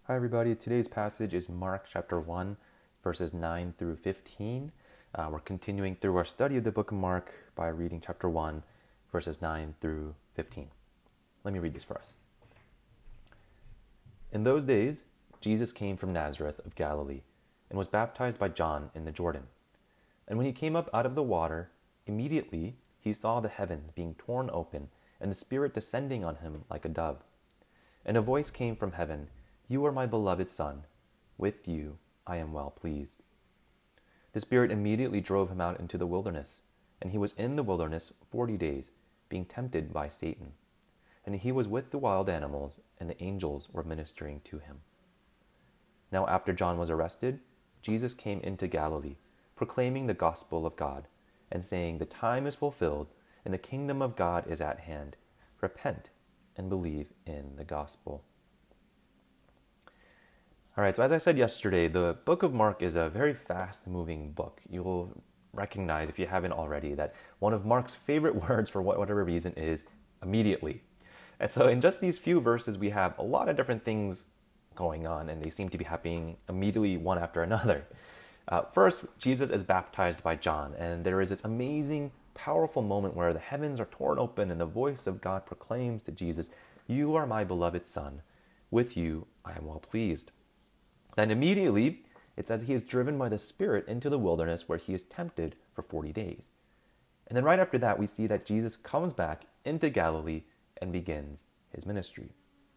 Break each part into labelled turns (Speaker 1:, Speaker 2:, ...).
Speaker 1: Hi, everybody. Today's passage is Mark chapter 1, verses 9 through 15. We're continuing through our study of the book of Mark by reading chapter 1, verses 9 through 15. Let me read these for us. In those days, Jesus came from Nazareth of Galilee and was baptized by John in the Jordan. And when he came up out of the water, immediately he saw the heavens being torn open and the Spirit descending on him like a dove. And a voice came from heaven, "You are my beloved Son. With you I am well pleased." The Spirit immediately drove him out into the wilderness, and he was in the wilderness 40 days, being tempted by Satan. And he was with the wild animals, and the angels were ministering to him. Now after John was arrested, Jesus came into Galilee, proclaiming the gospel of God, and saying, "The time is fulfilled, and the kingdom of God is at hand. Repent and believe in the gospel." All right, so as I said yesterday, the book of Mark is a very fast-moving book. You'll recognize, if you haven't already, that one of Mark's favorite words for whatever reason is immediately. And so in just these few verses, we have a lot of different things going on, and they seem to be happening immediately one after another. First, Jesus is baptized by John, and there is this amazing, powerful moment where the heavens are torn open and the voice of God proclaims to Jesus, "You are my beloved Son. With you I am well pleased." Then immediately, it says he is driven by the Spirit into the wilderness where he is tempted for 40 days. And then right after that, we see that Jesus comes back into Galilee and begins his ministry.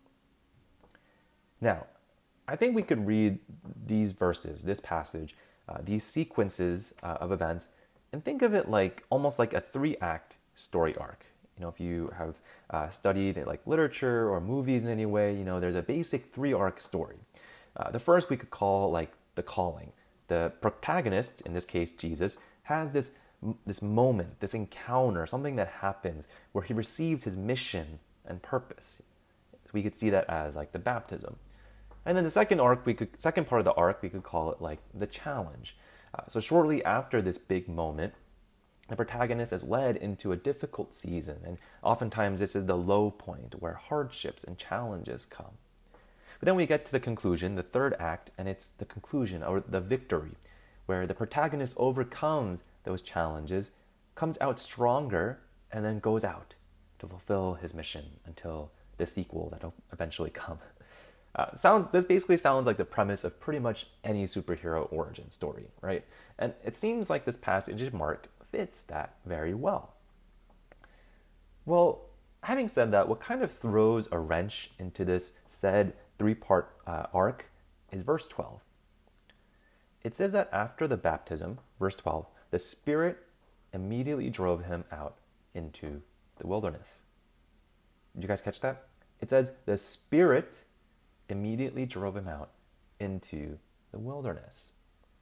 Speaker 1: Now, I think we could read these verses, this passage, these sequences of events, and think of it like almost like a 3-act story arc. If you have studied like literature or movies in any way, there's a basic 3-arc story. The first we could call like the calling. The protagonist, in this case Jesus, has this moment, this encounter, something that happens where he receives his mission and purpose. We could see that as like the baptism. And then the second part of the arc, we could call it like the challenge. So shortly after this big moment, the protagonist is led into a difficult season, and oftentimes this is the low point where hardships and challenges come. But then we get to the conclusion, the third act, and it's the conclusion, or the victory, where the protagonist overcomes those challenges, comes out stronger, and then goes out to fulfill his mission until the sequel that'll eventually come. This basically sounds like the premise of pretty much any superhero origin story, right? And it seems like this passage of Mark fits that very well. Well, having said that, what kind of throws a wrench into this said 3-part arc is verse 12. It says that after the baptism, verse 12, the Spirit immediately drove him out into the wilderness. Did you guys catch that? It says the Spirit immediately drove him out into the wilderness.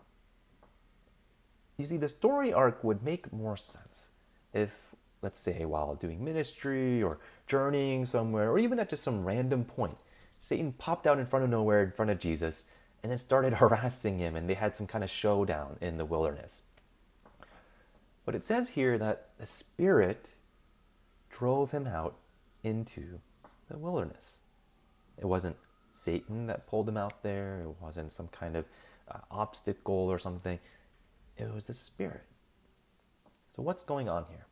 Speaker 1: You see, the story arc would make more sense if, let's say, while doing ministry or journeying somewhere, or even at just some random point, Satan popped out in front of nowhere in front of Jesus and then started harassing him, and they had some kind of showdown in the wilderness. But it says here that the Spirit drove him out into the wilderness. It wasn't Satan that pulled him out there. It wasn't some kind of obstacle or something. It was the Spirit. So what's going on here?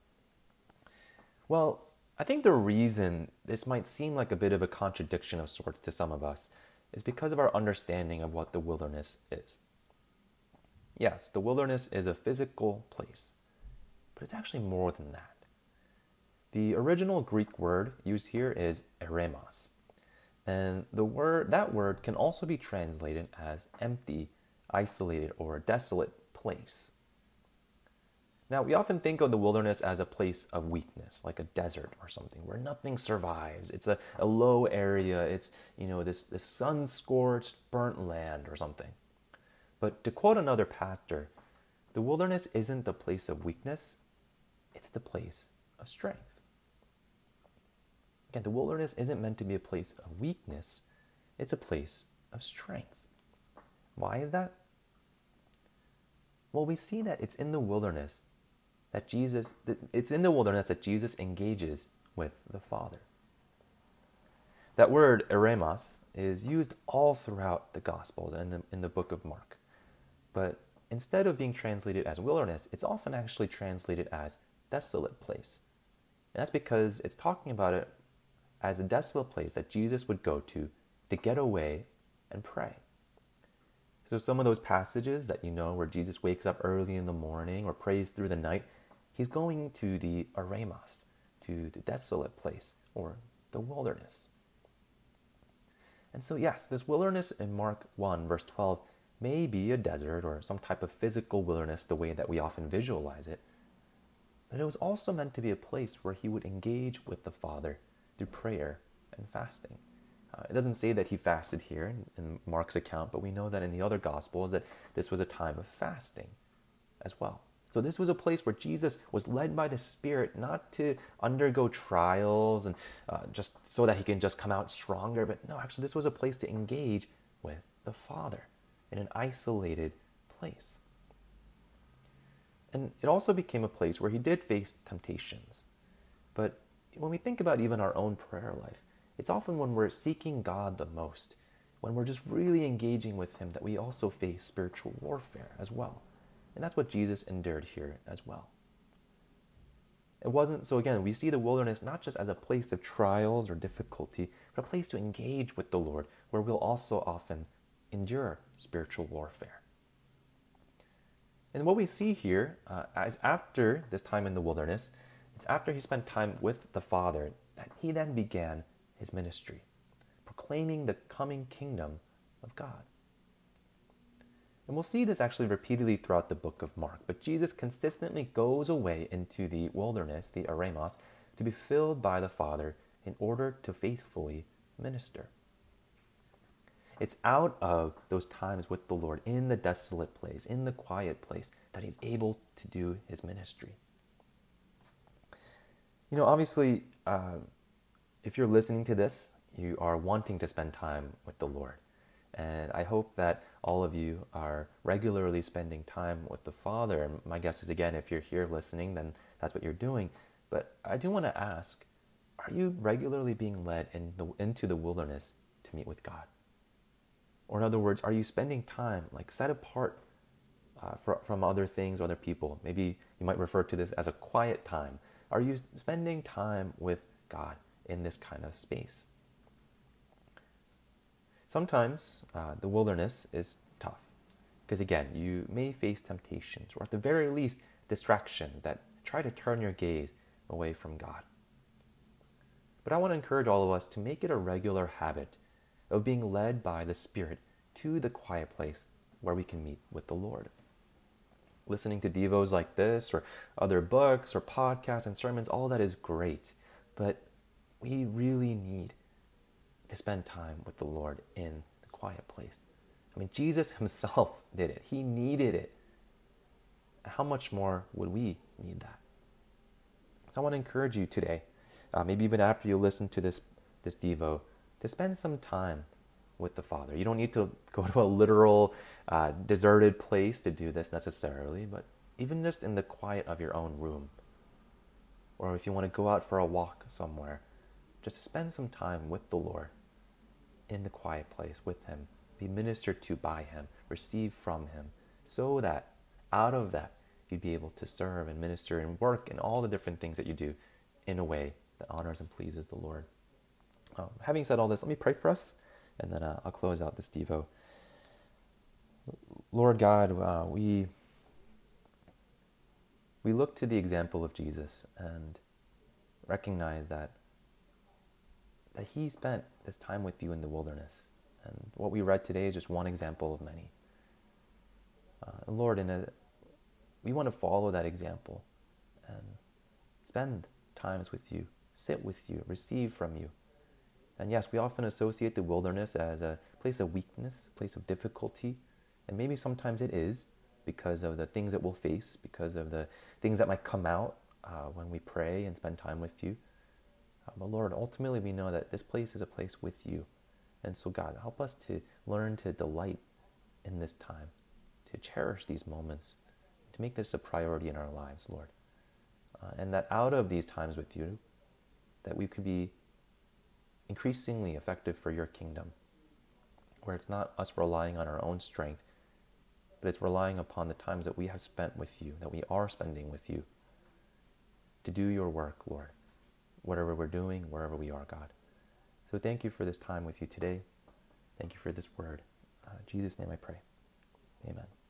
Speaker 1: Well, I think the reason this might seem like a bit of a contradiction of sorts to some of us is because of our understanding of what the wilderness is. Yes, the wilderness is a physical place, but it's actually more than that. The original Greek word used here is eremos, and that word can also be translated as empty, isolated, or desolate place. Now, we often think of the wilderness as a place of weakness, like a desert or something, where nothing survives. It's a low area. It's, this sun-scorched, burnt land or something. But to quote another pastor, the wilderness isn't the place of weakness. It's the place of strength. Again, the wilderness isn't meant to be a place of weakness. It's a place of strength. Why is that? Well, we see that it's in the wilderness that Jesus engages with the Father. That word eremos is used all throughout the Gospels and in the book of Mark. But instead of being translated as wilderness, it's often actually translated as desolate place. And that's because it's talking about it as a desolate place that Jesus would go to get away and pray. So some of those passages that you know where Jesus wakes up early in the morning or prays through the night, he's going to the eremos, to the desolate place or the wilderness. And so yes, this wilderness in Mark 1 verse 12 may be a desert or some type of physical wilderness the way that we often visualize it, but it was also meant to be a place where he would engage with the Father through prayer and fasting. It doesn't say that he fasted here in Mark's account, but we know that in the other Gospels that this was a time of fasting as well. So this was a place where Jesus was led by the Spirit not to undergo trials and just so that he can just come out stronger, but no, actually this was a place to engage with the Father in an isolated place. And it also became a place where he did face temptations. But when we think about even our own prayer life, it's often when we're seeking God the most, when we're just really engaging with him, that we also face spiritual warfare as well. And that's what Jesus endured here as well. It wasn't, so again, we see the wilderness not just as a place of trials or difficulty, but a place to engage with the Lord, where we'll also often endure spiritual warfare. And what we see here, is after this time in the wilderness, it's after he spent time with the Father that he then began his ministry, proclaiming the coming kingdom of God. And we'll see this actually repeatedly throughout the book of Mark, but Jesus consistently goes away into the wilderness, the eremos, to be filled by the Father in order to faithfully minister. It's out of those times with the Lord in the desolate place, in the quiet place, that he's able to do his ministry. You know, obviously, if you're listening to this, you are wanting to spend time with the Lord. And I hope that all of you are regularly spending time with the Father. And my guess is, again, if you're here listening, then that's what you're doing. But I do want to ask, are you regularly being led into the wilderness to meet with God? Or in other words, are you spending time, like set apart from other things, other people? Maybe you might refer to this as a quiet time. Are you spending time with God in this kind of space? Sometimes the wilderness is tough because, again, you may face temptations or at the very least distractions that try to turn your gaze away from God. But I want to encourage all of us to make it a regular habit of being led by the Spirit to the quiet place where we can meet with the Lord. Listening to devos like this or other books or podcasts and sermons, all that is great, but we really need to spend time with the Lord in the quiet place. I mean, Jesus himself did it. He needed it. How much more would we need that? So I want to encourage you today, maybe even after you listen to this devo, to spend some time with the Father. You don't need to go to a literal deserted place to do this necessarily, but even just in the quiet of your own room. Or if you want to go out for a walk somewhere, just to spend some time with the Lord in the quiet place with him, be ministered to by him, receive from him, so that out of that you'd be able to serve and minister and work and all the different things that you do in a way that honors and pleases the Lord. Having said all this, let me pray for us, and then I'll close out this devo. Lord God, we look to the example of Jesus and recognize that he spent this time with you in the wilderness. And what we read today is just one example of many. Lord, we want to follow that example and spend times with you, sit with you, receive from you. And yes, we often associate the wilderness as a place of weakness, a place of difficulty. And maybe sometimes it is because of the things that we'll face, because of the things that might come out when we pray and spend time with you. But Lord, ultimately we know that this place is a place with you. And so God, help us to learn to delight in this time, to cherish these moments, to make this a priority in our lives, Lord. And that out of these times with you, that we could be increasingly effective for your kingdom, where it's not us relying on our own strength, but it's relying upon the times that we have spent with you, that we are spending with you, to do your work, Lord, whatever we're doing, wherever we are, God. So thank you for this time with you today. Thank you for this word. In Jesus' name I pray. Amen.